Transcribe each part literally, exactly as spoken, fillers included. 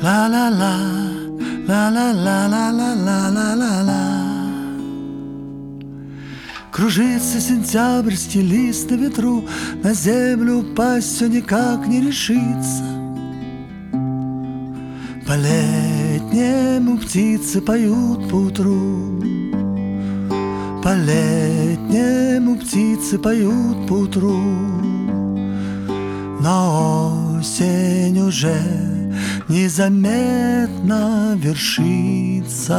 Ла-ла-ла, ла-ла-ла-ла-ла-ла-ла-ла-ла. Кружится сентябрьский лист на ветру, на землю упасть все никак не решится. По-летнему птицы поют поутру, по-летнему птицы поют поутру. Но осень уже незаметно вершится.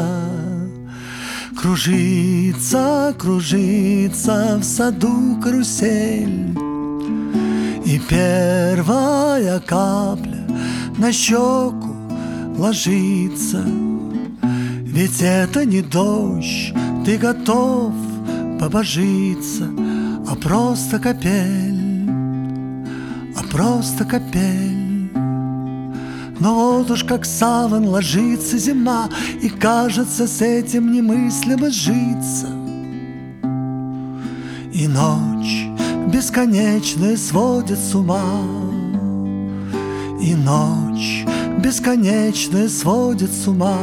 Кружится, кружится в саду карусель, и первая капля на щеку ложится. Ведь это не дождь, ты готов побожиться, а просто капель, а просто капель. Но вот уж как саван ложится зима, и кажется, с этим немыслимо сжиться. И ночь бесконечная сводит с ума, и ночь бесконечная сводит с ума.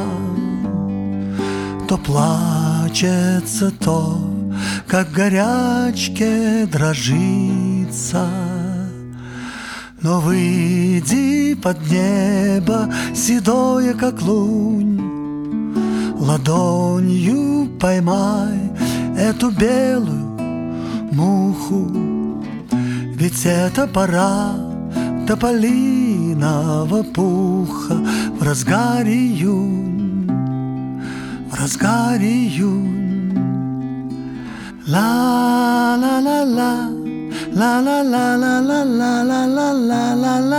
То плачется, то, как горячке дрожится. Но выйди под небо, седое, как лунь, ладонью поймай эту белую муху. Ведь это пора тополиного пуха в разгаре июнь, в разгаре июнь. Ла-ла-ла-ла, ла-ла-ла-ла-ла-ла-ла-ла-ла-ла.